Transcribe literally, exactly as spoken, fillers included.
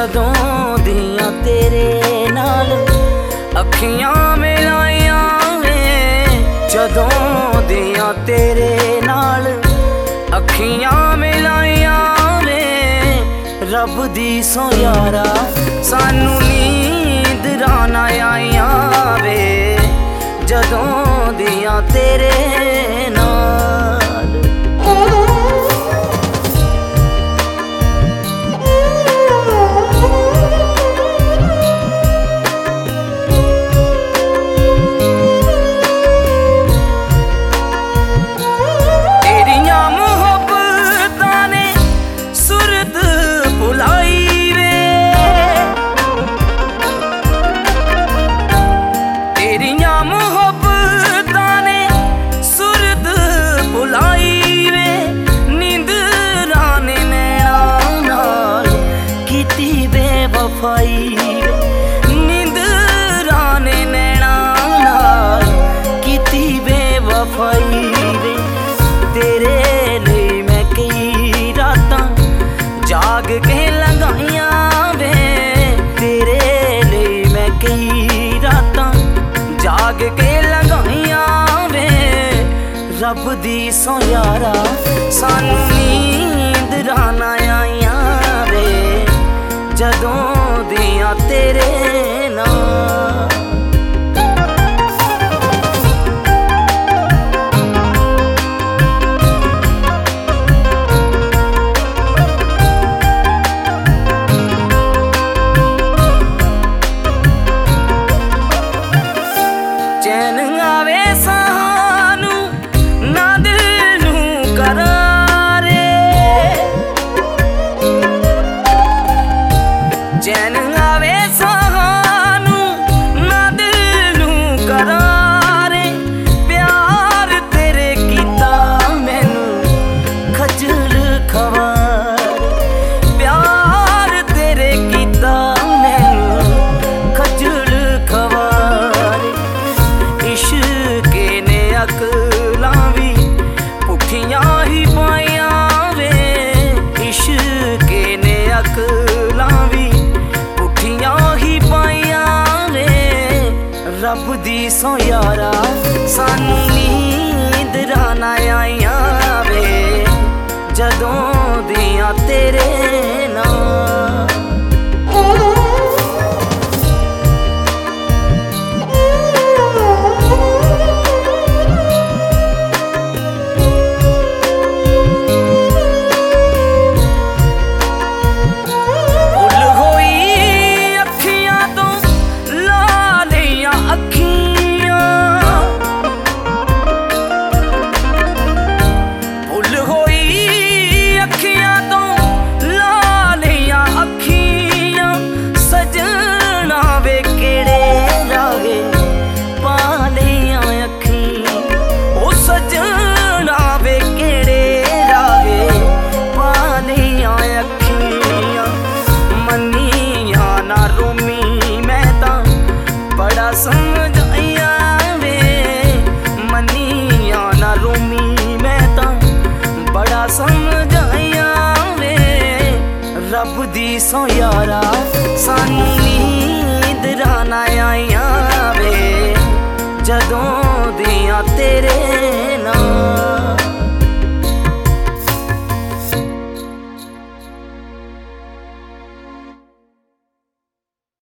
जदों दियां तेरे नाल अखियां मिलाइयां वे, जदों दियां तेरे नाल अखियां मिलाइयां वे। रब दी सौ यारा सानू नींद राना आइयां वे, जदों दियां तेरे नाल। नींद राने नैना नाल कीती बेवफाई वे, तेरे लिए मैं कई रातां जाग के लगाइयां वे, तेरे लिए मैं कई रातां जाग के लगाइयां वे। रब दी सौ यारा सानू नींद राना आइयां वे, जदों दियां तेरे नाल। चैन आवे सानू ना दिल नू करारे, चैन आवे सानू ना दिल नू करारे। प्यार तेरे कीता मैनू खजल खवार, प्यार तेरे कीता मैनू खजल खवार। इश्के ने अकलां भी पुठियां ही पाइयां वे, इश्के ने अकलां भी ही पाइयां वे। रब दी सौ यारा सानू नींद राना आइयां वे, जदों दियां तेरे नाल। समझाइयां वे मनिया ना रोमी मैं तां बड़ा समझाइयां वे। रब दी सौ यारा सानू नींद राना आइयां वे, जदों दियां तेरे